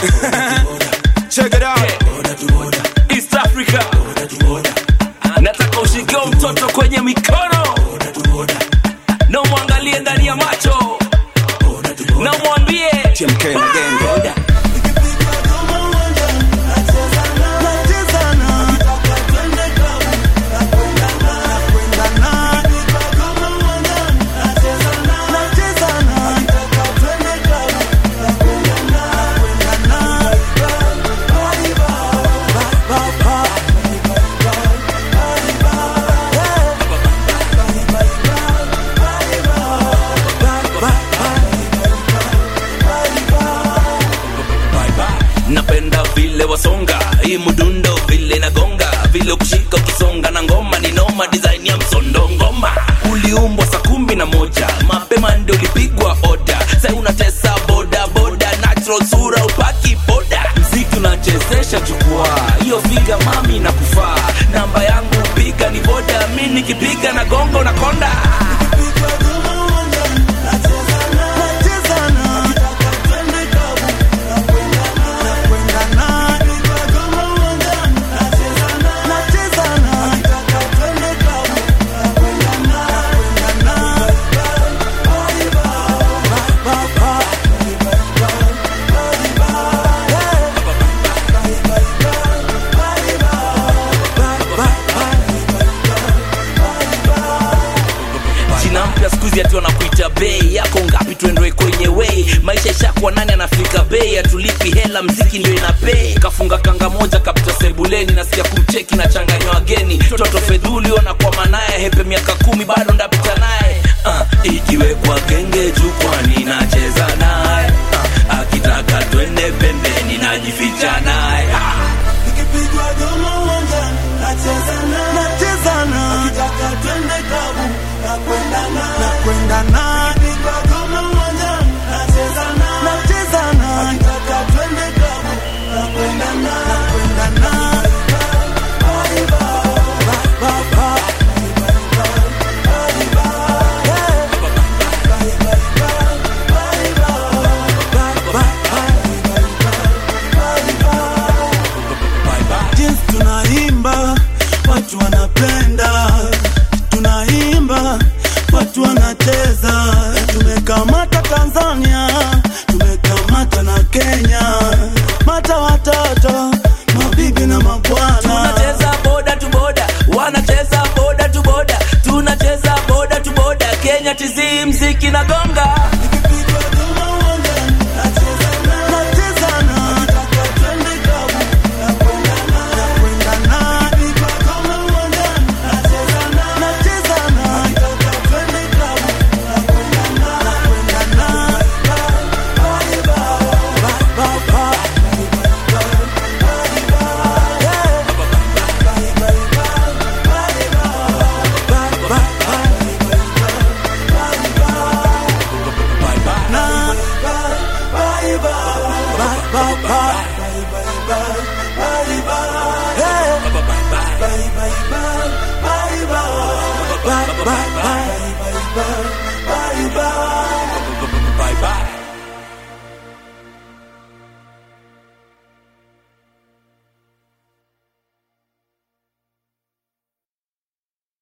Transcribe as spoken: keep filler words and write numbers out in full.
Check it out. East Africa. Nataka ushike mtoto kwenye mikono. Na muangalie ndani ya macho. Na mwambie T M K na gang. Napenda vile wasonga, hii mudundo vile nagonga, vile kushika ukisonga na ngoma ni noma, design ya msondo ngoma. Uliumbwa saa kumi na moja, mapema ndio ulipigwa oda. Sasa unatesa boda boda, natural sura upaki boda. Mziki unachezesha jukwaa, hiyo figa mami na kufaa. Namba yangu piga ni boda, mimi nikipiga na gongo na konda. Skuzi ati wanakuita bei yako ngapi tuendoe kwenye way. Maisha ishakuwa nani anafika bei, atulipi hela mziki ndio inapay. Kafunga kanga moja kapita sebuleni, nasikia kumcheki na changanywa wageni. Toto fedhuli wanakuwa manaye, hepe miaka kumi bado ndapita naye. uh, Ikiwe kwa genge jukwani nacheza naye, uh, akitaka twende pembeni najificha naye. Nikipigwa goma uwanjani nacheza naye, nacheza naye, akitaka twende klabu na kwenda naye, na kwenda naye. Nikipigwa goma uwanjani nacheza naye, nacheza naye, akitaka twende klabu na kwenda naye, na kwenda naye. Bye bye, bye bye. Watu wanapenda, tunaimba, watu wanacheza. Tumekamata Tanzania, tumekamata na Kenya. Mata watoto, mabibi na mabwana. Tunacheza boda tu boda, wanacheza boda tu boda. Tunacheza boda tu boda, Kenya tizi mziki na gonga. Bye bye bye bye bye bye bye bye.